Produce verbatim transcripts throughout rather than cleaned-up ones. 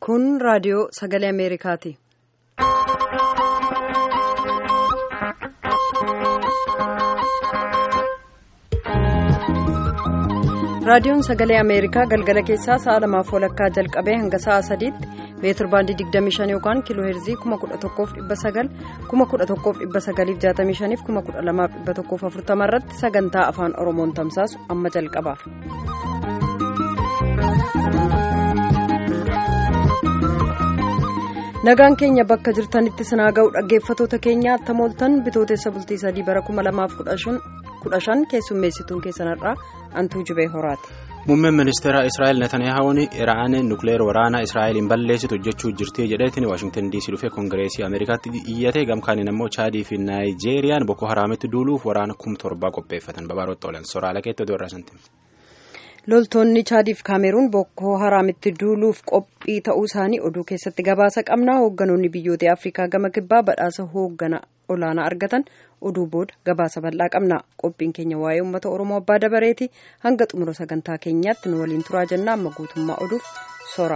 Kun raadiyoo sagalee Ameerikaati. Raadiyoon sagalee Ameerikaa galgala keessaa sa'a lamaaf walakkaa jalqabee hanga sa'a sadiitti meetir baandii digdamii shan yookaan kiiloo heerzii kuma kudha tokkoof dhibba sagal kuma kudha tokkoof dhibba sagaliif jaatamii shaniif kuma kudha lamaaf dhibba tokkoof afurtama irratti sagantaa afaan Oromoon tamsaasu amma jalqaba. Nagaan keenya bakka jirtanitti sinaa ga'u dhaggeeffatoota keenya tamooltan bitootessa bultii sadii bara kuma lamaaf kudha shan keessummeessituun keessanarraa Antuu Jibee Horaati. Muummeen ministeera Israa'el Netanyahuun Iraan nukleer waraanaa Israa'eliin balleessitu hojjechuu jirti jedheetiin Waashingtan diisii dhufee Koongireesii Ameerikaatti iyyate gamkaaniin immoo Chaadii fi Naayijeeriyaan Boko Haraamitti duuluuf waraana kum torbaa qopheeffatan babaarotti oolan soraala keetti oduu irraasanti. Loltoonni Chaadiif Kaameruun Boko Haraamitti duuluuf qophii ta'uu isaanii oduu keessatti gabaasa qabna. Hoogganoonni biyyoota Afrikaa gama kibbaa badhaasa hooggana olaanaa argatan oduu booda gabaasa bal'aa qabna. Qophiin keenya waa'ee uummata Oromoo abbaa dabareeti. Hanga xumura sagantaa keenyaatti nu waliin turaa jenna. Amma guutummaa oduuf sora.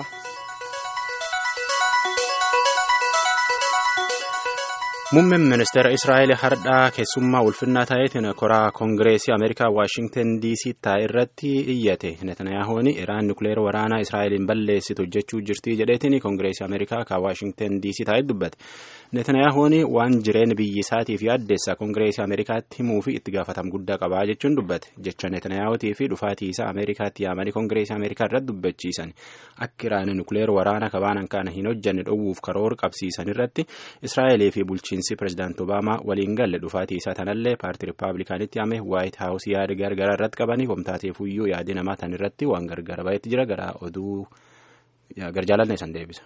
Muummeen ministeera Israa'el hardhaa keessummaa ulfinnaa ta'eetiin koraa Koongireesii Ameerikaa Waashingtan diisii taa'e irratti iyyate. Netanyahuun Iraan nukleer waraanaa Israa'eliin balleessitu hojjechuu jirti jedheetiin Koongireesii Ameerikaa kan Waashingtan diisii taa'e dubbate. Netanyahuun waan jireen biyyi isaatiif yaaddeessa Koongireesii Ameerikaatti himuu fi itti gaafatama guddaa qabaa jechuun dubbate. Jecha Netanyahuutii fi dhufaatii isaa Ameerikaatti yaamanii Koongireesii Ameerikaa irratti dubbachiisan. Akka Iraan nukleer waraana kabaanan kana hin hojjanne dhowwuuf karoora qabsiisan irratti Israa'elii fi bulchiinsi Pireezidaanti Obaamaa waliin galle dhufaatii isaa tanallee paartii Rippaabilikaanitti yaame Waayit Haawus yaada gargaraa irratti qabanii homtaateefuyyuu yaadi namaa tan irratti waan gargara baay'eetti jira gara oduu garjaalallee san deebisa.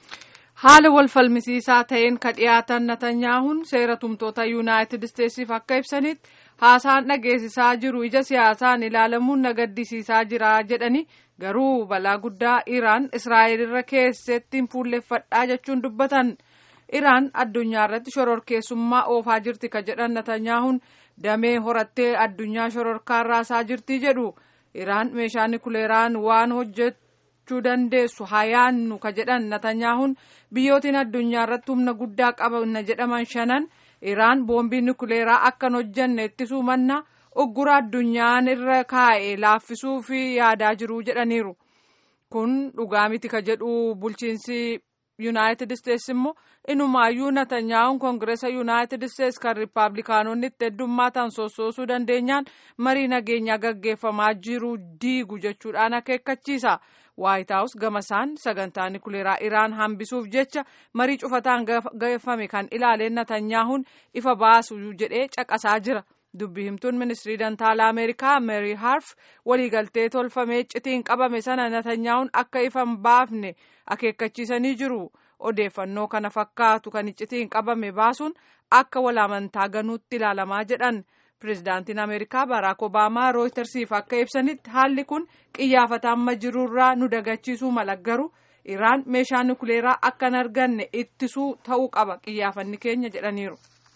Haala wal falmisiisaa ta'een ka dhiyaatan Netanyahuun seera tumtoota Yuunaayitid Isteetsiif akka ibsanitti haasaan dhageessisaa jiru ija siyaasaan ilaalamuun na gaddisiisaa jira jedhani garuu balaa guddaa Iraan Israa'el irra keessatti fuulleffadhaa jechuun dubbatan. Iraan addunyaa irratti shororkeessummaa oofaa jirti ka jedhan Netanyahuun damee horattee addunyaa shororkaa raasaa jirti jedhu. Iraan meeshaa nukleeraan waan hojjechuu dandeessu hayaannu ka jedhan Netanyahuun biyyootiin addunyaa irratti humna guddaa qaban jedhaman shanan Iraan boombii nukleeraa akkan hojjanne ittisuu manna uggura addunyaan irra kaa'e laaffisuu fi yaadaa jiru jedhaniiru. Kun dhugaa miti ka jedhu bulchiinsi Yuunaayitid Isteetsi immoo inumaayyuu Netanyahuun Koongireesa Yuunaayitid Isteetsi kan Rippaabilikaanonni itti heddummaatan sossoosuu dandeenyaan marii nageenyaa gaggeeffamaa jiru diigu jechuudhaan akeekkachiisa. Waayit Haawus gamasaan sagantaa nukleeraa Iraan hambisuuf jecha marii cufataan gaggeeffame kan ilaaleen Netanyahuun ifa baasu jedhee caqasaa jira. Dubbi himtuun ministirii dantaalaa Ameerikaa Meeri Harf waliigaltee tolfamee iccitiin qabame sana Netanyahuun akka ifa hin baafne akeekkachiisanii jiru. Odeeffannoo kana fakkaatu kan iccitiin qabame baasuun akka walaamantaa ganuutti ilaalamaa jedhan. Pireezidaantiin Ameerikaa Baraak Obaamaa Rooyitersiif akka ibsanitti haalli kun qiyyaafata amma jirurraa nu dagachiisuu mala garuu Iraan meeshaa nukleeraa akka hin arganne ittisuu ta'uu qaba qiyyaafanni keenya jedhaniiru.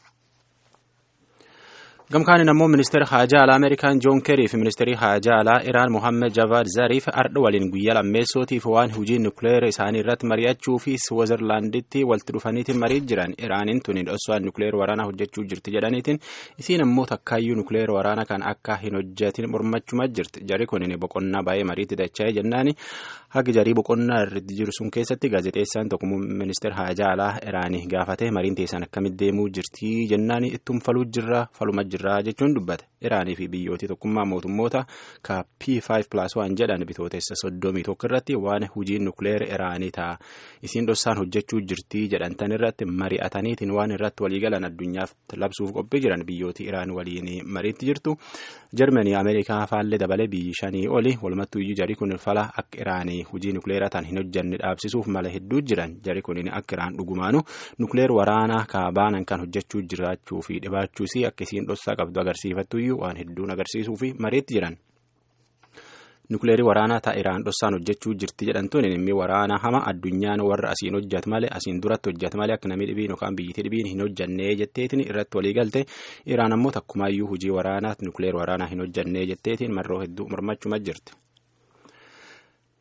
Gamkaaniin ammoo ministeera haajaa alaa Ameerikaan Joon Keerii fi ministeerii haajaa alaa Iraan Mohammed Javad Zariif ardha waliin guyyaa lammeessootiif waan hojii nukleera isaanii irratti mari'achuu fi Switzerlanditti walitti dhufaniitiin marii jiran. Iraaniin tuniin dhosaan nukleera waraanaa hojjechuu jirti jedhaniitiin isiin ammoo takkaayyuu nukleera waraanaa kan akka hin hojjetin mormachuma jirti. Jari kunin boqonnaa baay'ee mariitti dacha'ee jennaani hagi jarii boqonnaa irratti jiru sun keessatti gaazexeessaan tokko ministeera haajaa alaa Iraanii gaafate mariin teessan akkamitti deemuu jirti jennaani ittum faluu jirra faluma jirra jechuun dubbate. Iraanii fi biyyooti tokkummaa mootummoota ka P five plus one jedhan bitootessa soddomii tokko irratti waan hojiin nukleer Iraanii ta'a isiin dhossaan hojjechuu jirti jedhantan irratti mari'ataniitiin waan irratti waliigalan addunyaaf labsuuf qophii jiran biyyooti Iraan waliin mariitti jirtu. Jarmanii Ameerikaa faallee dabalee biyyi shanii oli walumattuu iyyuu jari kun fala akka Iraanii hojii nukleeraa tan hin hojjanne dhaabsisuuf mala hedduu jiran. Jari kun akka Iraan dhugumaanu nukleer waraanaa kaabaanan kan hojjechuu jiraachuu fi dhibaachuus akka isiin dhossaa qabdu agarsiifattuyyuu waan hedduun agarsiisuu fi mariitti jiran. Nukleerii waraanaa ta'a Iraan dhossaan hojjechuu jirti jedhantuun inni waraana hama addunyaan warra asiin hojjat malee asiin duratti hojjat malee akka namni dhibiin yookaan biyyittii dhibiin hin hojjannee jetteetiin irratti walii galte. Iraan ammoo takkumaayyuu hojii waraanaatti nukleer waraanaa hin hojjannee jetteetiin marroo hedduu mormachuma jirti.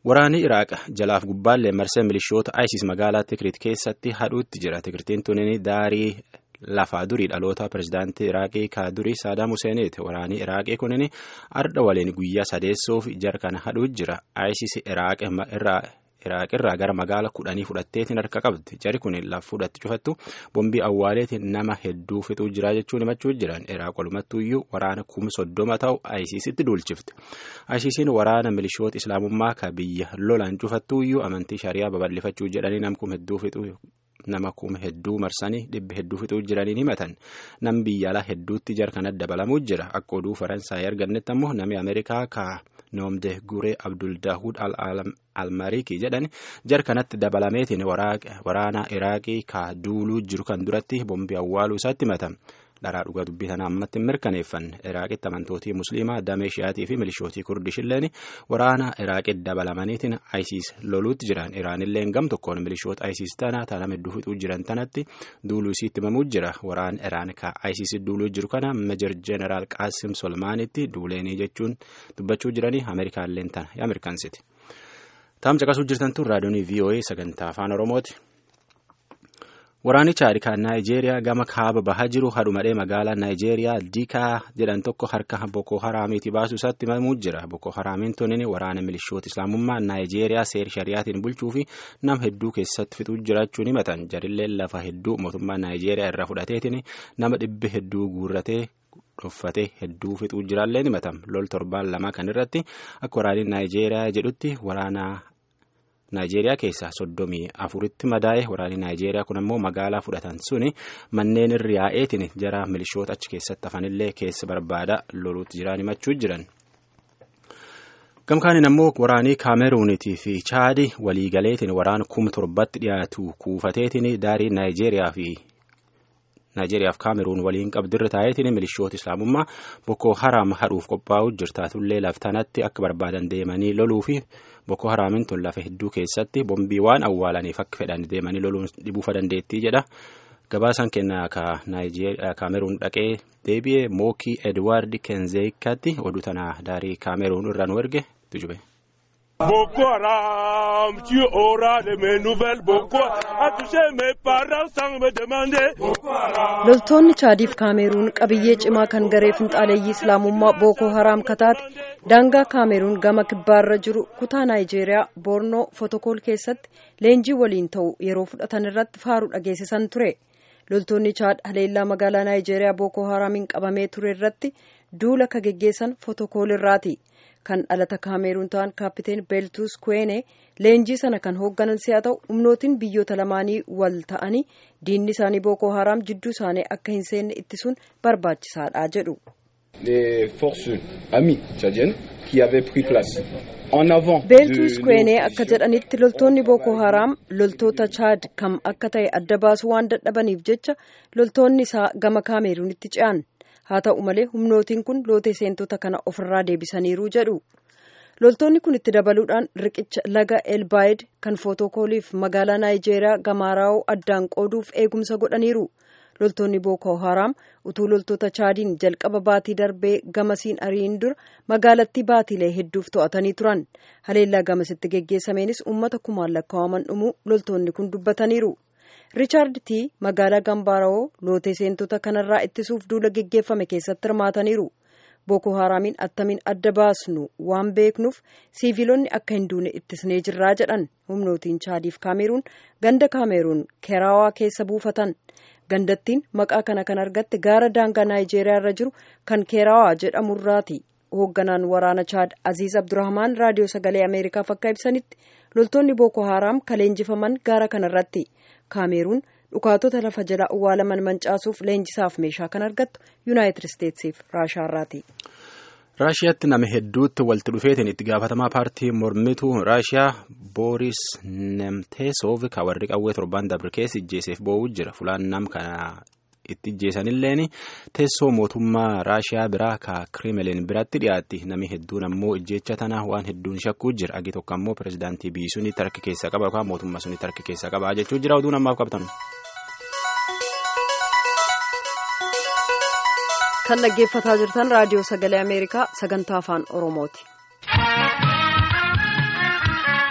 Waraanni Iraaq jalaaf gubbaallee marsee milishoota ISIS magaalaa Tikrit keessatti hadhuutti jira. Tikritiin tunini daarii lafaa durii dhaloota pirezidaantii Iraaqii kaadurii Saadaam Huseeniiti. Waraanni Iraaqii kunini arda waliin guyyaa sadeessuuf jar kana hadhuutti jira. ISIS Iraaq irraa Iraaq irraa gara magaala kudhanii fudhatteetiin harka qabdi. Jari kun lafa fudhatti cufattu bombii awwaaleetiin nama hedduu fixuu jira jechuun himachuu jiran. Iraaq walumattuuyyuu waraana kuma soddoma ta'u ISISitti duulchifte. ISISiin waraana milishoota islaamummaa ka biyya lolaan cufattuuyyuu amantii shariyaa babal'ifachuu jedhanii nam kuma hedduu fixuu nama kuma hedduu marsanii dhibba hedduu fixuu jiraniin himatan. Nam biyya alaa hedduutti jar kana dabalamuu jira. Akka oduu Faransaay argannetti ammoo namni Ameerikaa ka Noomde Guree Abdul Daahud Al-Maliki jedhan jar kanatti dabalameetiin waraana Iraaqii ka duuluu jiru kan duratti bombii awwaaluu isaatti himatan. Dharaa dhugaa dubbii sana ammatti hin mirkaneeffanne. Iraaqitti amantootii musliimaa damee shi'aatii fi milishootii kurdishilleen waraana Iraaqitti dabalamaniitiin ISIS loluutti jiran. Iraanillee gam tokkoon milishoota ISIS tana taanaa hedduu fixuu jiran tanatti duuluu isiitti himamuu jira. Waraana Iraan ka ISIS duuluu jiru kana Meejar Jeneraal Qaasim Solmaanitti duuleenii jechuun dubbachuu jiranii Ameerikaalleen tana yaa mirkansiti. Taam caqasuu jirtan tun raadiyoonii V O A sagantaa afaan Oromooti. Waraanni Chaad kan Naayijeeriyaa gama kaaba bahaa jiru hadhumadhee magaalaa Naayijeeriyaa Diikaa jedhan tokko harka Boko Haraamiiti baasuu isaatti himamuu jira. Boko Haraamiin tonini waraana milishoota islaamummaa Naayijeeriyaa seera shari'aatiin bulchuu fi nam hedduu keessatti fixuu jiraachuun himatan. Jarillee lafa hedduu mootummaa Naayijeeriyaa irraa fudhateetiin nama dhibbi hedduu guurratee dhuffatee hedduu fixuu jiraallee himatan. Lol torbaan lama kan irratti akka waraanni Naayijeeriyaa jedhutti waraana Naayijeeriyaa keessaa soddomii afuritti madaa'e. Waraanni Naayijeeriyaa kun ammoo magaalaa fudhatan suni manneen irra yaa'eetiin jara milishoota achi keessatti hafanillee keessa barbaada loluutti jiran himachuu jiran. Gamkaaniin ammoo waraanii Kaameruunitii fi Chaadi waliigaleetiin waraana kuma torbatti dhiyaatu kuufateetiin daarii Naayijeeriyaa fi Naayijeeriyaaf Kaameruun waliin qabdirra taa'eetiin milishoota islaamummaa Boko Haram hadhuuf qophaa'uu jirtaatullee laftanatti akka barbaadan deemanii loluu fi Boko Haramiin tun lafa hedduu keessatti bombii waan awwaalaniif akka fedhan deemanii loluun dhibuufa dandeettii jedha. Gabaasaan kennaa ka Kaameruun dhaqee deebi'ee Mookii Edwaard Kenzeekatti oduu tanaa daarii Kaameruun irraa nu erge tujube. Boko Haram, tu auras de mes nouvelles. Boko a touché mes parents sans me demander. Loltoonni Chaadiif Kaameruun qabiyyee cimaa kan garee finxaaleeyyii islaamummaa Boko Haram kataate daangaa Kaameruun gama kibbaarra jiru kutaa Naayijeeriyaa Bornoo Fotokool keessatti leenjii waliin ta'u yeroo fudhatan irratti faaruu dhageessisan ture. Loltoonni Chaad haleellaa magaalaa Naayijeeriyaa Boko Haramiin qabamee ture irratti duula ka geggeessan Fotokool irraati. Kan dhalata Kaameruun ta'an Kaapiteen Beeltuus Kweenee leenjii sana kan hoogganan si'a ta'u humnootiin biyyoota lamaanii wal ta'anii diinni isaanii Boko Haram jidduu isaanii akka hin seenne ittisuun barbaachisaadha jedhu. Les forces amies tchadiennes qui avaient pris place en avant. Beeltuus Kweenee akka jedhanitti loltoonni Boko Haram loltoota Chaad kam akka ta'e adda baasuu waan dadhabaniif jecha loltoonni isaa gama Kaameruunitti ce'an. Haa ta'u malee humnootiin kun lootee seentota kana ofirraa deebisaniiru jedhu. Loltoonni kun itti dabaluudhaan riqicha laga Elbaayid kan Fotokooliif magaalaa Naayijeeriyaa Gamaaraa'oo addaan qooduuf eegumsa godhaniiru. Loltoonni Boko Haram utuu loltoota Chaadiin jalqaba baatii darbee gamasiin ariin dura magaalattii baatiilee hedduuf to'atanii turan. Haleellaa gamasitti geggeessameenis uummata kumaan lakkaa'aman dhumuu loltoonni kun dubbataniiru. Riichaard T magaalaa Gambaaraa'oo lootee seentota kanarraa ittisuuf duula geggeeffame keessatti hirmaataniiru. Boko Haramiin attamiin adda baasnu waan beeknuuf siiviilonni akka hin duune ittisnee jirraa jedhan. Humnootiin Chaadiif Kaameruun ganda Kaameruun Keeraawaa keessa buufatan. Gandattiin maqaa kana kan argatte gaara daangaa Naayijeeriyaa irra jiru kan Keeraawaa jedhamurraati. Hoogganaan waraana Chaad Aziz Abdurrahmaan raadiyoo sagalee Ameerikaaf akka ibsanitti loltoonni Boko Haram kaleenjifaman gaara kanarratti. Kaameruun dhukaatota lafa jala awwaalaman mancaasuuf leenjisaaf meeshaa kan argattu Yuunaayitid Isteetsiif Raashiyaarraati. Raashiyaatti nama hedduutti walitti dhufeetiin itti gaafatamaa paartii mormituu Raashiyaa Booris Nemteesoof kan warri qawwee torbaan dabre keessa ijjeeseef boo'uu jira. Fulaan nam kana itti ijjeesanilleen teessoo mootummaa Raashiyaa biraa ka Kremlin biratti dhiyaatti. Nami hedduun ammoo ijjeecha tana waan hedduun shakkuu jira. Agi tokko ammoo pirezidaantii biyyi suni tarki keessa qaba yookaan mootummaa suni tarki keessa qaba jechuu jira. Oduun ammaaf qabatan. Kan dhaggeeffataa jirtan raadiyoo sagalee Ameerikaa sagantaa afaan Oromooti.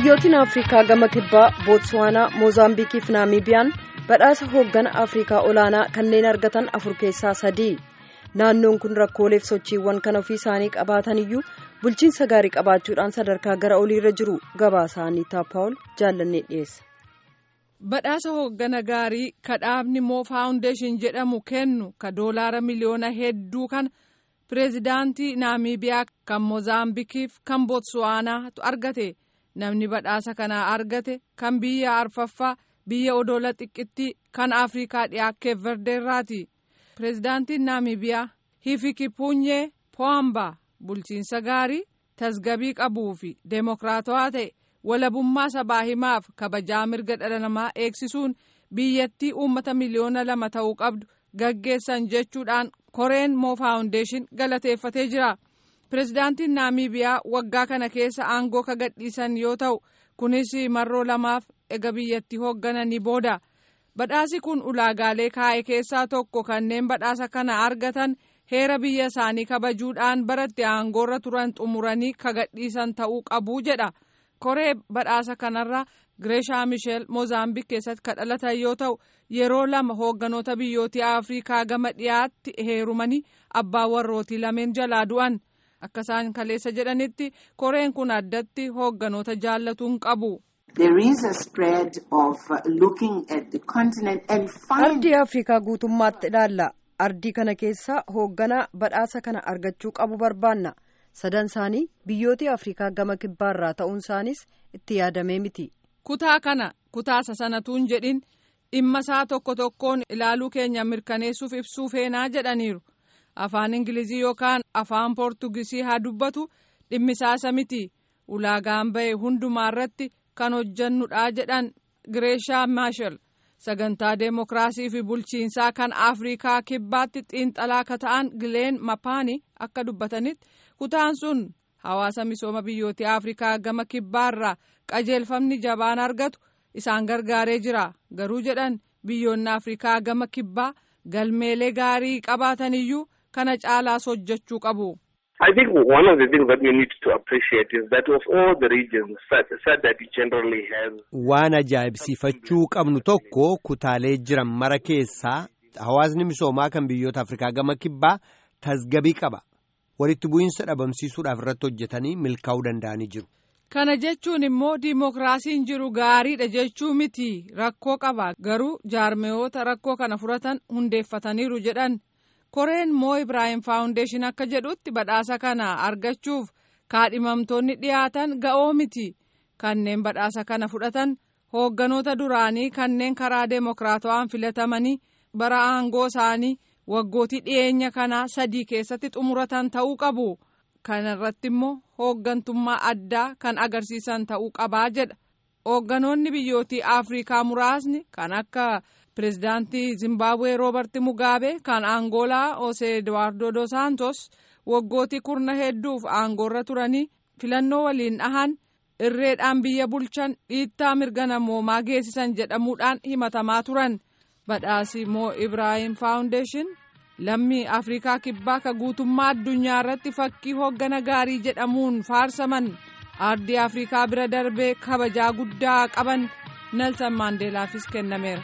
Biyyootni Afrikaa gama kibbaa Bootsuwaanaa, Moozaambiikii fi Naamibiyaan badhaasa hooggana Afrikaa olaanaa kanneen argatan afur keessaa sadii. Naannoon kun rakkooleef sochiiwwan kan ofii isaanii qabaatan iyyuu bulchiinsa gaarii qabaachuudhaan sadarkaa gara oliirra jiru. Gabaasaa Aniitaa Paawul jaallannee dhiyeessa. Badhaasa hooggana gaarii ka dhaabni Moo Faawundeeshin jedhamu kennu ka doolaara miliyoona hedduu kana pireezidaantii Naamiibiyaa kan Moozaambiikiif kan Bootsuwaanaatu argate. Namni badhaasa kana argate kan biyya arfaffaa biyya odoola xiqqittii kan Afrikaa dhiyaa Keep Verdeerraati. Pireezidaantiin Naamiibiyaa Hifikepunye Pohamba bulchiinsa gaarii tasgabbii qabuu fi deemokiraatawaa ta'e walabummaa sabaa himaaf kabajaa mirga dhala namaa eegsisuun biyyattii uummata miliyoona lama ta'uu qabdu gaggeessan jechuudhaan koreen Moo Faawundeeshin galateeffatee jira. Pireezidaantiin Naamiibiyaa waggaa kana keessa aangoo ka gadhiisan yoo ta'u kunis marroo lamaaf ega biyyattii hooggananii booda. Badhaasi kun ulaagaalee kaa'e keessaa tokko kanneen badhaasa kana argatan heera biyya isaanii kabajuudhaan baratti aangoorra turan xumuranii ka gadhiisan ta'uu qabu jedha. Koree badhaasa kanarra Gireeshaa Misheel Moozaambiik keessatti ka dhalatan yoo ta'u yeroo lama hoogganoota biyyootii Afrikaa gama dhiyaatti heerumanii abbaa warrootii lameen jalaa du'an. Akka isaan kaleessa jedhanitti koreen kun addatti hoogganoota jaallatuun qabu. There is a spread of uh, looking at the continent and finding. Ardii Afrikaa guutummaatti ilaalla. Ardii kana keessa hoogganaa badhaasa kana argachuu qabu barbaanna. Sadan isaanii biyyootii Afrikaa gama kibbaarraa ta'uun isaanis itti yaadamee miti. Kutaa kana kutaasa sanatuun jedhin dhimma isaa tokko tokkoon ilaaluu keenya mirkaneessuuf ibsuu feenaa jedhaniiru. Afaan Ingilizii yookaan afaan Poortugisii haa dubbatu dhimmisaasa miti. Ulaagaan ba'e hundumaa irratti kan hojjannudha jedhan Gireeshaa Misheel. Sagantaa Deemokiraasii fi Bulchiinsaa kan Afrikaa kibbaatti xiinxalaa ka ta'an Gileen Mapaanii akka dubbatanitti kutaan sun hawaasa misooma biyyootii Afrikaa gama kibbaarraa qajeelfamni jabaan argatu isaan gargaaree jira. Garuu jedhan biyyoonni Afrikaa gama kibbaa galmeelee gaarii qabaatan iyyuu kana caalaas hojjechuu qabu. I think one of the things that we need to appreciate is that of all the regions, SADC generally has. Waan ajaa'ibsiifachuu qabnu tokko kutaalee jiran mara keessaa hawaasni misoomaa kan biyyoota Afrikaa gama kibbaa tasgabbii qaba. Walitti bu'iinsa dhabamsiisuudhaaf irratti hojjetanii milkaa'uu danda'anii jiru. Kana jechuun immoo diimokiraasiin jiru gaariidha jechuu miti rakkoo qaba garuu jaarmeeyoota rakkoo kana furatan hundeeffataniiru jedhan. Koreen Moo Ibraahim Faawundeeshin akka jedhutti badhaasa kana argachuuf kaadhimamtoonni dhiyaatan ga'oo miti. Kanneen badhaasa kana fudhatan hoogganoota duraanii kanneen karaa deemokiraatawaan filatamanii bara aangoo isaanii waggootii dhiyeenya kana sadii keessatti xumuratan ta'uu qabu. Kana irratti immoo hooggantummaa addaa kan agarsiisan ta'uu qabaa jedha. Hoogganoonni biyyootii Afrikaa muraasni kan akka Pireezidaantii Zimbabwee Roobert Mugaabee kan Angoolaa Ose Eduardo dos Santos waggootii kurna hedduuf aangoorra turanii filannoo waliin dhahan irreedhaan biyya bulchan dhiittaa mirga namoomaa geessisan jedhamuudhaan himatamaa turan. Badhaasi Moo Ibraahim Faawundeeshin lammii Afrikaa kibbaa ka guutummaa addunyaa irratti fakkii hooggana gaarii jedhamuun faarsaman ardii Afrikaa bira darbee kabajaa guddaa qaban Nelson Maandeelaafis kennameera.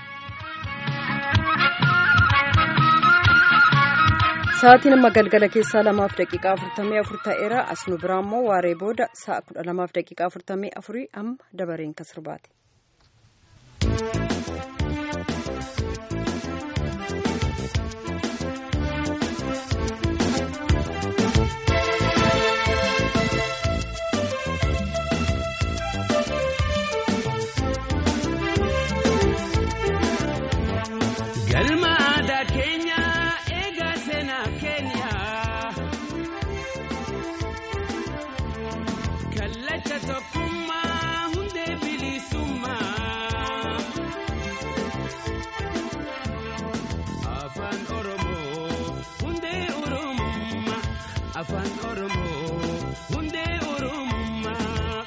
Sa'aatiin amma galgala keessaa lamaaf daqiiqaa afurtamii afur ta'eera. As nu biraa immoo waaree booda sa'a kudha lamaaf daqiiqaa afurtamii afurii amma dabareen kan sirbaate. Afaan Oromoo hundee Oromummaa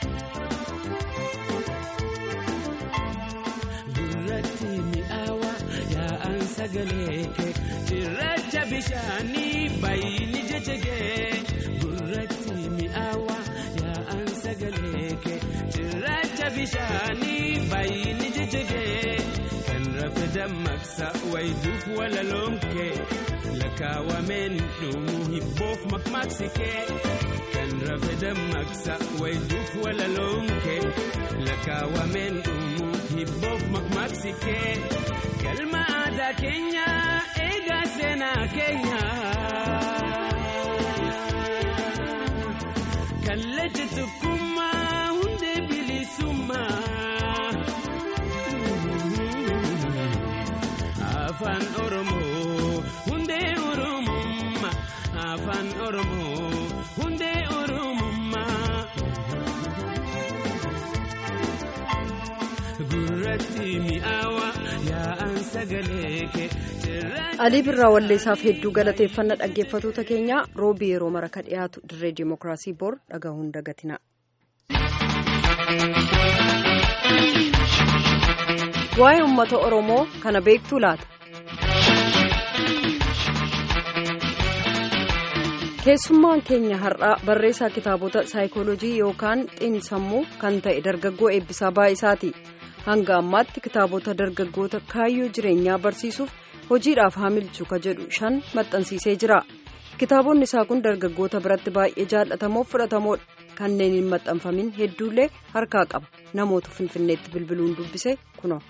gurratti mi'aawa yaa'an sagalee kee cirracha bishaanii baay'ini jechegee gurratti mi'aawa yaa'an sagalee kee cirracha bishaanii baay'inni jijjigee kan rafe dammaqsa wayituuf walaloomkee lakkaawameen dhumuu hibboof maqmaqsikee kan rafe dammaqsa wayituuf walaloomkee lakkaawameen dhumuu hibboof maqmaqsikee galma aadaa keenya eegaa seenaa keenya kallacha tokkummaa hundee bilisummaa afaan oromoo hundee oromummaa afaan oromoo hundee oromummaa gurratti mi'aawa yaa'an sagalee kee. Alii Birraa Walleessaaf hedduu galateeffannaa dhaggeeffatoota keenya roobii yeroo mara ka dhiyaatu dirree dimookiraasii bor dhagahuun dagatina. Waa'ee uummata Oromoo kana beektuu laata? Keessummaan keenya har'aa barreessaa kitaabota saayikoolojii yookaan xiinsammuu kan ta'e dargaggoo Eebbisaa Baay'isaati. Hanga ammaatti kitaabota dargaggoota kaayyoo jireenyaa barsiisuuf hojiidhaaf haamilchu ka jedhu shan maxxansiisee jira. Kitaabonni isaa kun dargaggoota biratti baay'ee jaallatamoo fudhatamoodha. Kanneen hin maxxanfamin hedduullee harkaa qaba. Namoota Finfinneetti bilbiluun dubbise kunoo.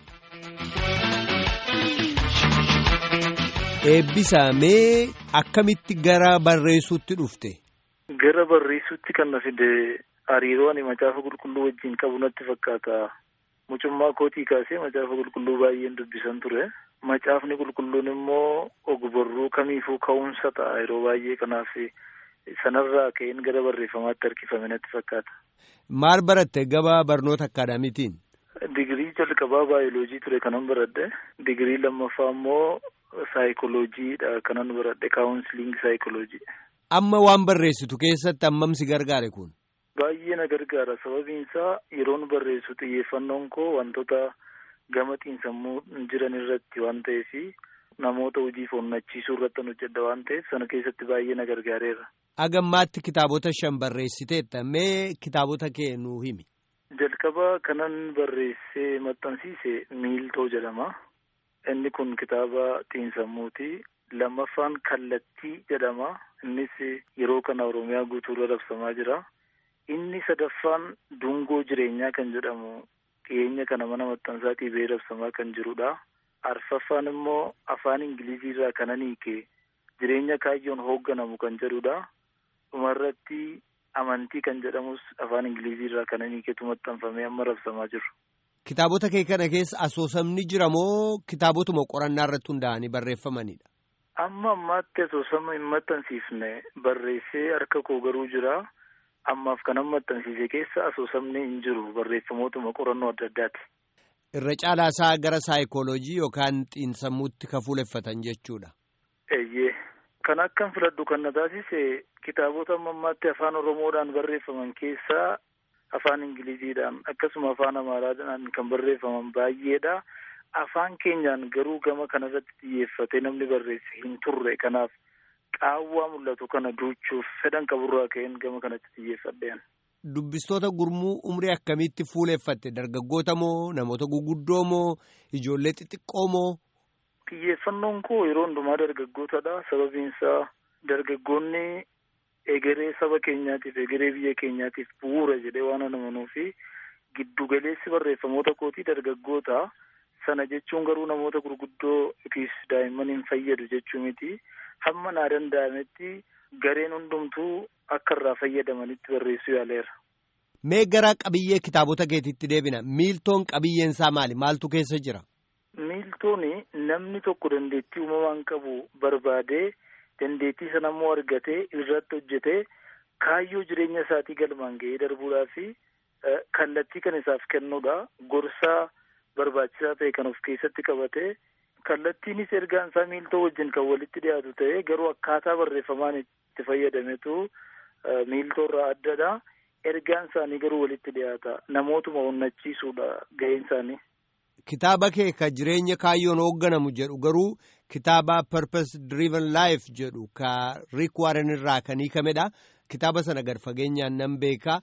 Eebbisaa mee akkamitti gara barreessuutti dhufte? Gara barreessuutti kan na fide hariiroo ani macaafa qulqulluu wajjin qabu natti fakkaata. Mucummaa kootii kaasee macaafa qulqulluu baay'een dubbisan ture. Macaafni qulqulluun immoo ogbarruu kamiifuu ka'umsa ta'a yeroo baay'ee kanaaf sanarraa ka'een gara barreeffamaatti harkifame natti fakkaata. Maal baratte gaba barnoota akkaadaamiitiin? Digirii jalqabaa baayoloojii ture kanan baradhe. Digirii lammaffaa immoo saayikolojiidha kanan baradhe kaawunsiliing saayikoloojii. Amma waan barreessitu keessatti hammam si gargaare kun? Baay'ee na gargaara sababiin isaa yeroon barreessu xiyyeeffannoon koo wantoota gama xiinsammuu jiran irratti waan ta'eef namoota hojiif onnachiisuu irratti hojjedha waan ta'eef sana keessatti baay'ee na gargaareera. Agammaatti kitaabota shan barreessiteetta mee kitaabota kee nuu himi? Jalqaba kanan barreessee maxxansiise Miiltoo jedhama. Inni kun kitaaba xiinsammuuti. Lammaffaan Kallattii jedhama. Innis yeroo kana Oromiyaa guutuurra raabsamaa jira. Inni sadaffaan Dungoo Jireenyaa kan jedhamu dhiyeenya kana mana maxxansaatii ba'ee raabsamaa kan jirudha. Arfaffaan immoo afaan Ingiliziirraa kanan hiike jireenya kaayyoon hoogganamu kan jedhudha. Dhumarratti amantii kan jedhamus afaan Ingiliziirraa kanan hiiketu maxxanfamee amma raabsamaa jiru. Kitaabota kee kana keessa asoosamni jira moo kitaabotuma qorannaa irratti hundaa'anii barreeffamanidha? Amma ammaatti asoosama hin maxxansiifne barreessee harka koo garuu jira. Ammaaf kanan maxxansiise keessa asoosamni hin jiru barreeffamootuma qorannoo adda addaati. Irra caalaa isaa gara saayikooloojii yookaan xiinsammuutti ka fuuleffatan jechuudha. Eeyyee. Kan akkan filadhu kan na taasise kitaabota amma ammaatti afaan Oromoodhaan barreeffaman keessaa afaan Ingiliziidhaan akkasuma afaan Amaaraadhaan kan barreeffaman baay'eedha. Afaan keenyaan garuu gama kanarratti xiyyeeffatee namni barreesse hin turre kanaaf qaawwaa mul'atu kana duuchuuf fedhan qaburraa ka'een gama kanatti xiyyeeffadheen. Dubbistoota gurmuu umrii akkamitti fuuleffatte? Dargaggoota moo namoota guguddoo moo ijoollee xixiqqoo moo? Xiyyeeffannoon koo yeroo hundumaa dargaggootadha. Sababiin isaa dargaggoonni egeree saba keenyaatiif egeree biyya keenyaatiif bu'uura jedhee waan amanuu fi giddugaleessi barreeffamoota kootii dargaggoota. Sana jechuun garuu namoota gurguddoo yookiis daa'imman hin fayyadu jechuu miti. Hamma naa danda'ametti gareen hundumtuu akka irraa fayyadamanitti barreessuu yaaleera. Mee gara qabiyyee kitaabota keetiitti deebina. Miiltoon qabiyyeen isaa maali? Maaltu keessa jira? Miiltoon namni tokko dandeettii uumamaan qabu barbaadee dandeettii sana immoo argatee irratti hojjetee kaayyoo jireenya isaatii galmaan ga'ee darbuudhaa fi kallattii kan isaaf kennuudha. Gorsaa barbaachisaa ta'e kan of keessatti qabate kallattiinis ergaan isaa miiltoo wajjin kan walitti dhiyaatu ta'e garuu akkaataa barreeffamaan itti fayyadametu miiltoo irraa addadha. Ergaan isaanii garuu walitti dhiyaata. Namootuma onnachiisuudha ga'een isaanii. Kitaaba kee ka jireenya kaayyoon hoogganamu jedhu garuu kitaaba Purpose Driven Life jedhu ka Rick Warren irraa kan hiikamedha. Kitaaba sana gad fageenyaan nan beeka.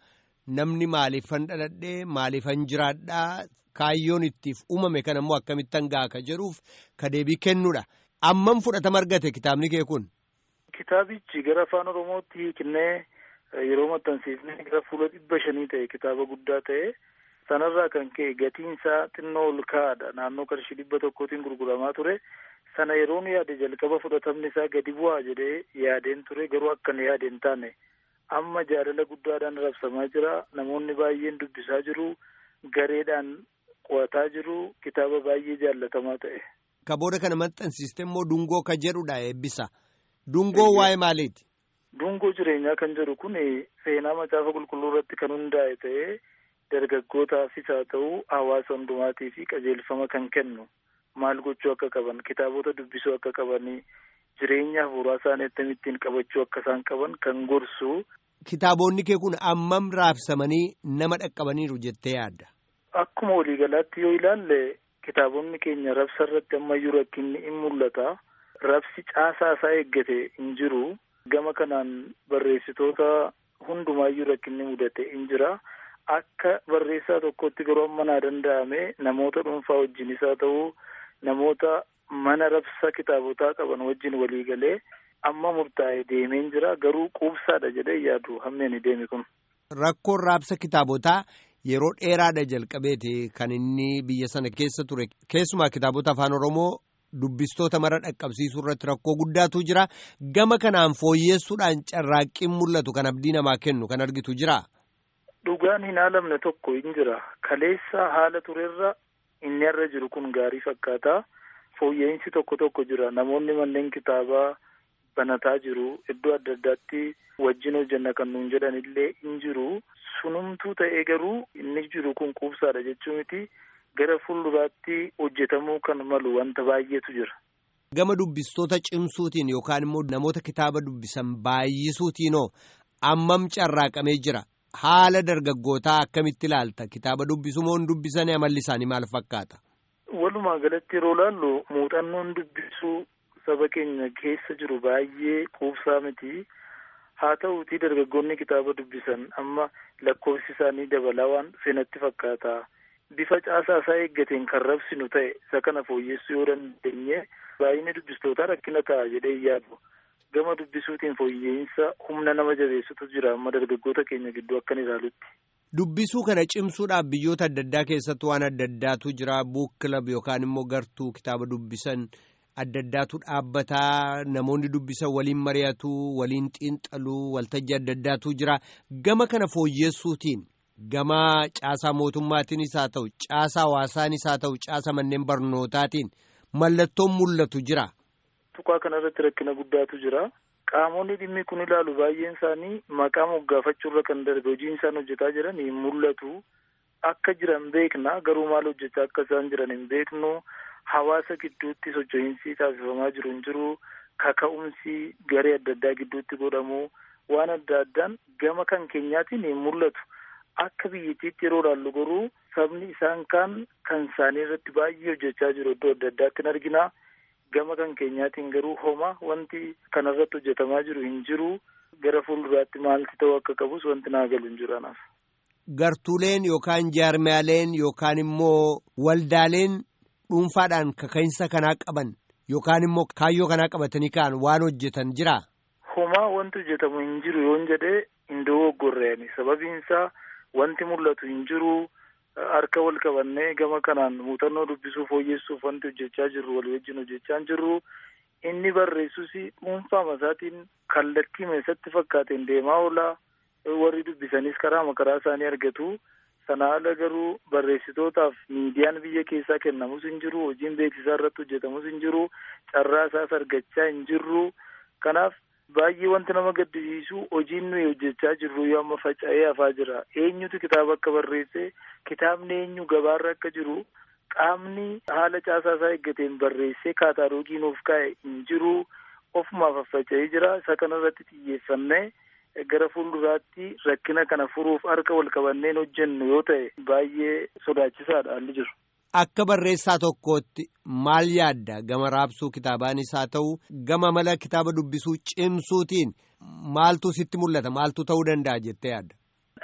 namni maaliifan dhaladhee maaliifan jiraadhaa kaayyoon ittiif uumame kan ammoo akkamittan ga'a ka jedhuuf ka deebii kennuudha. Ammam fudhatama argate kitaabni kee kun? Kitaabichi gara afaan Oromootti hiiknee yeroo maxxansiifnee gara fuula dhibba shanii ta'e kitaaba guddaa ta'e sanarraa kan ka'e gatiin isaa xinnoo ol ka'aadha. Naannoo qarshii dhibba tokkootiin gurguramaa ture. Sana yeroon yaade jalqaba fudhatamni isaa gadi bu'aa jedhee yaadeen ture garuu akkan yaadeen taane amma jaalala guddaadhaan rabsamaa jira. Namoonni baay'een dubbisaa jiru. Gareedhaan qo'ataa jiru. Kitaaba baay'ee jaallatamaa ta'e. Ka booda kana maxxansiiste immoo dungoo ka jedhudha eebbisa. Dungoo waa'ee maaliiti? Dungoo jireenyaa kan jedhu kun seenaa macaafa qulqulluu irratti kan hundaa'e ta'ee dargaggootaafis haa ta'u hawaasa hundumaatii fi qajeelfama kan kennu. Maal gochuu akka qaban, kitaabota dubbisuu akka qabanii, jireenya hafuuraa isaanii akkamittiin qabachuu akka isaan qaban kan gorsu. Kitaabonni kee kun ammam raabsamanii nama dhaqqabaniiru jettee yaadda? Akkuma waliigalaatti yoo ilaalle kitaabonni keenya rabsa irratti ammayyuu rakkinni in mul'ata. Rabsi caasaa isaa eeggate hin jiru. Gama kanaan barreessitoota hundumaayyuu rakkinni mudate hin jira. Akka barreessaa tokkotti garuu amma naa danda'ame namoota dhuunfaa wajjinis haa ta'u namoota mana rabsa kitaabotaa qaban wajjin walii galee amma murtaa'e deemeen jira. Garuu quubsaadha jedhee yaadu hammeen deemi kun. Rakkoon raabsa kitaabotaa yeroo dheeraadha jalqabeeti kan inni biyya sana keessa ture. Keessumaa kitaabota afaan Oromoo dubbistoota mara dhaqqabsiisuu irratti rakkoo guddaatu jira. Gama kanaan fooyyeessuudhaan carraaqqiin mul'atu kan abdii namaa kennu kan argitu jira. Dhugaan hin haalamne tokko hin jira. Kaleessa haala turerra inni irra jiru kun gaarii fakkaata. Fooyya'insi tokko tokko jira. Namoonni manneen kitaabaa banataa jiru. Iddoo adda addaatti wajjin hojjenna kan nuun jedhan illee hin jiru. Sunumtuu ta'ee garuu inni jiru kun quubsaadha jechuu miti. Gara fuulduraatti hojjetamuu kan malu wanta baay'eetu jira. Gama dubbistoota cimsuutiin yookaan immoo namoota kitaaba dubbisan baay'isuutiinoo ammam carraaqamee jira. Haala dargaggootaa akkamitti ilaalta? Kitaaba dubbisuu moo hin dubbisanii amalli isaanii maal fakkaata? Walumaa galatti yeroo ilaallu muuxannoon dubbisuu saba keenya keessa jiru baay'ee quubsaa miti. Haa ta'uutii dargaggoonni kitaaba dubbisan amma lakkoofsi isaanii dabalaa waan seenatti fakkaata. Bifa caasaa isaa eeggateen kan rabsinu ta'e isa kana fooyyessuu yoo dandeenye baay'inni dubbistootaa rakkina ta'a jedhee yaadu. Gama dubbisuutiin fooyya'insa humna nama jabeessutu jira amma dargaggoota keenya gidduu akkan ilaalutti. Dubbisuu kana cimsuudhaaf biyyoota adda addaa keessatti waan adda addaatu jira. Buuk kilab yookaan immoo gartuu kitaaba dubbisan adda addaatu dhaabbataa. Namoonni dubbisan waliin mari'atu, waliin xiinxaluu, waltajjii adda addaatu jira. Gama kana fooyyessuutiin gama caasaa mootummaatiinis haa ta'u, caasaa hawaasaanis haa ta'u, caasaa manneen barnootaatiin mallattoon mul'atu jira. Tuqaa kanarratti rakkina guddaatu jira. Qaamonni dhimmi kun ilaalu baay'een isaanii maqaa moggaafachuurra kan darbe hojiin isaan hojjetaa jiran hin mul'atu. Akka jiran beekna garuu maal hojjechaa akka isaan jiran hin beeknu. Hawaasa gidduutti socho'iinsi taasifamaa jiru hin jiru. Kaka'umsi garee adda addaa gidduutti godhamu waan adda addaan gama kan keenyaatiin hin mul'atu. Akka biyyattiitti yeroo ilaallu garuu sabni isaan kaan kan isaanii irratti baay'ee hojjechaa jiru iddoo adda addaatti argina. Gama kan keenyaatiin garuu homa wanti kanarratti hojjetamaa jiru hin jiru. Gara fuulduraatti maalti ta'uu akka qabus wanti naa galu hin jiru anaaf. Gartuuleen yookaan jaarmiyaaleen yookaan immoo waldaaleen dhuunfaadhaan kaka'insa kanaa qaban yookaan immoo kaayyoo kanaa qabatanii ka'an waan hojjetan jira. Homaa wanti hojjetamu hin jiru yoon jedhee hin dogoggorreeni. Sababiin isaa wanti mul'atu hin jiru. Harka wal qabannee gama kanaan muuxannoo dubbisuu fooyyessuuf wanti hojjechaa jirru walii wajjin hojjechaa jirru. Inni barreessus dhuunfaa masaatiin kallattii meesatti fakkaateen deemaa oola. Warri dubbisanis karaa makaraa isaanii argatu. Sana ala garuu barreessitootaaf miidiyaan biyya keessaa kennamus hin jiru. Hojiin beeksisaa irratti hojjetamus hin jiru. Carraa isaas argachaa hin jirru. Kanaaf baay'ee wanti nama gaddisiisu hojiin nuyi hojjechaa jirru yoo amma faca'ee hafaa jira. Eenyutu kitaaba akka barreesse, kitaabni eenyu gabaarra akka jiru, qaamni haala caasaa isaa eeggateen barreessee kaataaloogii nuuf kaa'e hin jiru. Ofumaaf faffaca'ee jira. Isa kanarratti xiyyeeffannee gara fuulduraatti rakkina kana furuuf harka wal qabanneen hojjennu yoo ta'e baay'ee sodaachisaadha haalli jiru. Akka barreessaa tokkootti maal yaadda gama raabsuu kitaabaanis haa ta'u gama mala kitaaba dubbisuu cimsuutiin maaltu sitti mul'ata maaltu ta'uu danda'a jettee yaadda?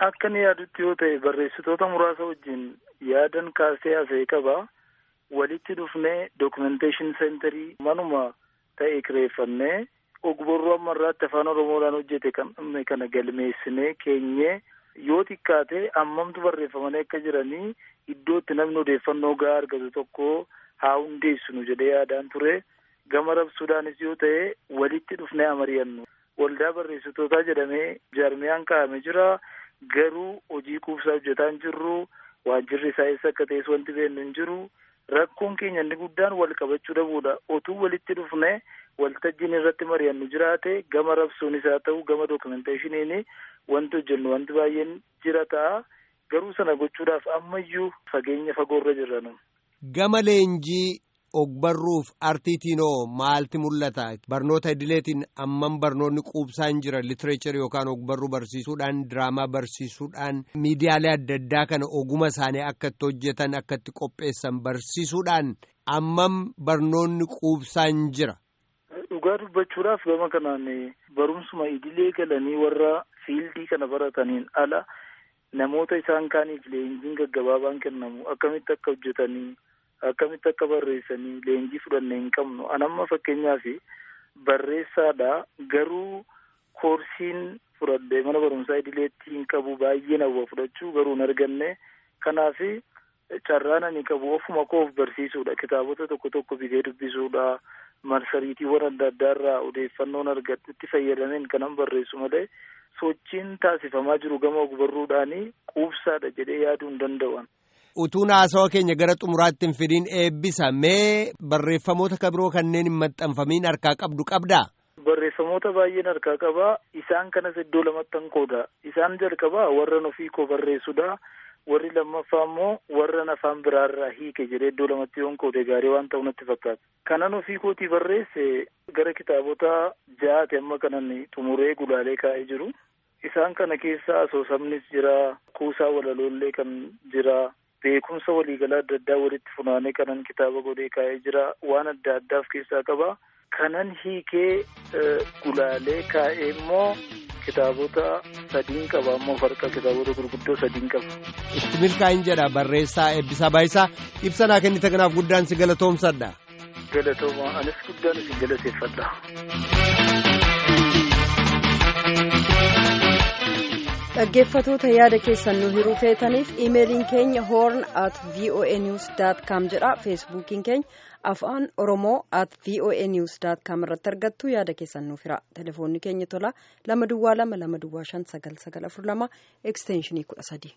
Akka inni yaadutti yoo ta'e barreessitoota muraasa wajjin yaadan kaasee haasa'e qaba. Walitti dhufnee documentation centerii manuma ta'e kireeffannee ogbarruu amma irraatti afaan Oromoodhaan hojjete kana galmeessinee keenyee yoo xiqqaate ammamtu barreeffamanii akka jiranii iddoo itti namni odeeffannoo gahaa argatu tokko haa hundeessinu jedhee yaadaan ture. Gama rabsuudhaanis yoo ta'e walitti dhufnee amari'annu. Waldaa barreessitootaa jedhamee jaarmiyaan kaa'ame jira. Garuu hojii quubsaa hojjetaa hin jirru. Waajjirri isaa eessa akka ta'es wanti beeknu hin jiru. Rakkoon keenya inni guddaan wal qabachuu dhabuudha. Otuu walitti dhufnee waltajjiin irratti mari'annu jiraate gama rabsuunis haa ta'u gama dokumenteeshiniin wanti hojjennu wanti baay'een jira ta'a. Garuu sana gochuudhaaf ammayyuu fageenya fagoorra jirra nu. Gama leenjii ogbarruuf artiitiinoo maalti mul'ata? Barnoota idileetiin ammam barnoonni quubsaan jira litireechar yookaan ogbarruu barsiisuudhaan diraamaa barsiisuudhaan miidiyaalee adda addaa kana oguma isaanii akka itti hojjetan akka itti qopheessan barsiisuudhaan ammam barnoonni quubsaan jira? Dhugaa dubbachuudhaaf gama kanaan barumsuma idilee galanii warra fiildii kana barataniin ala namoota isaan kaaniif leenjiin gaggabaabaan kennamu akkamitti akka hojjetanii akkamitti akka barreessanii leenjii fudhannee hin qabnu. Anamma fakkeenyaaf barreessaadha garuu koorsiin fudhadhee mana barumsaa idileetti hin qabu baay'ee nawwa fudhachuu garuu hin arganne. Kanaaf carraan ani qabu ofuma koof barsiisuudha. Kitaabota tokko tokko bitee dubbisuudha. Marsariitiiwwan adda addaarraa odeeffannoon argadhutti fayyadameen kanan barreessu malee sochiin taasifamaa jiru gama ogbarruudhaanii quubsaadha jedhee yaaduu hin danda'an. Utuu haasawa keenya gara xumuraatti hin fidiin eebbisa mee barreeffamoota kabiroo kanneen hin maxxanfamiin harkaa qabdu qabdaa? Barreeffamoota baay'een harkaa qabaa. Isaan kanas iddoo lamatti hin qooda. Isaan jalqabaa warra ofii koo barreessudha. Warri lammaffaa immoo warra afaan biraarraa hiike jedhee iddoo lamatti yoon qoode gaarii waan ta'u natti fakkaata. Kanan ofii kootii barreesse gara kitaabota ja'aati amma kanan xumuree gulaalee kaa'ee jiru. Isaan kana keessaa asoosamnis jira. Kuusaa walaloollee kan jira. Beekumsa waliigalaa adda addaa walitti funaanee kanan kitaaba godhee kaa'ee jira. Waan adda addaaf keessaa qaba. Kanan hiikee gulaalee kaa'ee immoo kitaabota sadiin qaba. Ammoo farqa kitaabota gurguddoo sadiin qaba. Itti milkaa'in jedha barreessaa Eebbisaa Baayisaa. Ibsa naa kennite kanaaf guddaan si galatoomsadha. Galatooma anis guddaan si galateeffadha. Dhaggeeffatoota yaada keessan nu hiruu feetaniif iimeeliin keenya horn at voa news dot com jedha. Feesbuukiin keenya afaan oromoo at voa news dot com irratti argattu yaada keessan nuuf hira. Telefoonni keenya tola lama duwwaa lama lama duwwaa shan sagal sagal afur lama ekstenshinii kudha sadii.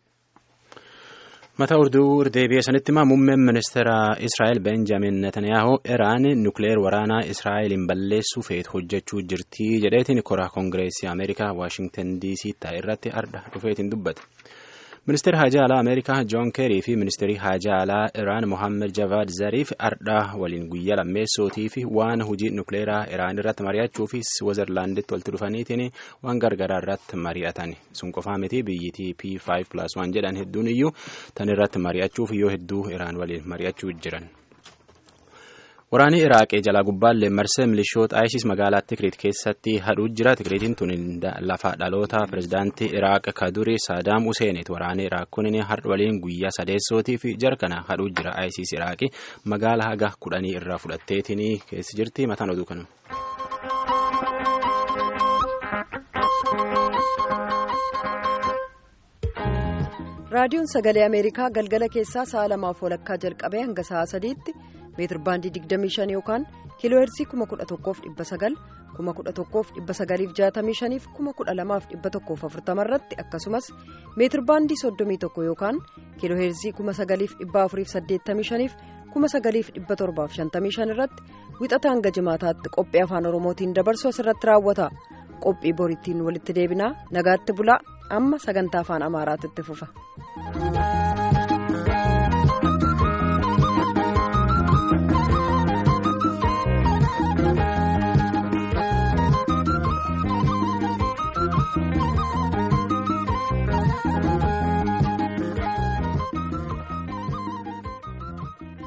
Mata urduu deebi'ee sanitti himaa muummeen ministeera Israa'el Benjamin Netanyahu Iraan nukleer waraanaa Israa'eliin balleessuu feetu hojjechuu jirti jedheetiin koraa koongireesii Ameerikaa Waashingtan D C ta'e irratti arda dhufeetiin dubbate. Ministeerri Haajaa Alaa Ameerikaa Joon Keerii fi Ministeerri Haajaa Alaa Iraan Mohammed Javad Zariif ardaa waliin guyyaa lammeessootii fi waan hojii nukleeraa Iraan irratti mari'achuu fi Switzerlanditti walitti dhufaniitiin waan gargaraa irratti mari'atan. Sun qofaa miti biyyitii P five plus one jedhan hedduun iyyuu tan irratti mari'achuuf yoo hedduu Iraan waliin mari'achuu jiran. Waraanni Iraaqee jalaa gubbaallee marsee milishoota ISIS magaalaa Tikrit keessatti hadhuu jira. Tikritiin tun lafa dhaloota pirezidaantii Iraaq Kaduri Saadaam Huseeniiti. Waraanni Iraaq kunin har'a waliin guyyaa sadeessootii fi jarkana hadhuu jira. ISIS Iraaqii magaalaa haga kudhanii irraa fudhatteetiin keessa jirti. Mataan oduu kanuma. Raadiyoon Sagalee Ameerikaa galgala keessaa sa'a lamaaf walakkaa jalqabee hanga sa'a sadiitti meetir baandii digdamii shan yookaan kiiloo heerzii kuma kudha tokkoof dhibba sagal kuma kudha tokkoof dhibba sagaliif jaatamii shaniif kuma kudha lamaaf dhibba tokkoof afurtama irratti akkasumas meetir baandii soddomii tokko yookaan kiiloo heerzii kuma sagaliif dhibba afuriif saddeettamii shaniif kuma sagaliif dhibba torbaaf shantamii shan irratti wixata hanga jimaataatti qophii afaan oromootiin dabarsu asirratti raawwata. Qophii boriitiin walitti deebinaa nagaatti bulaa amma sagantaa afaan amaaraatti fufa.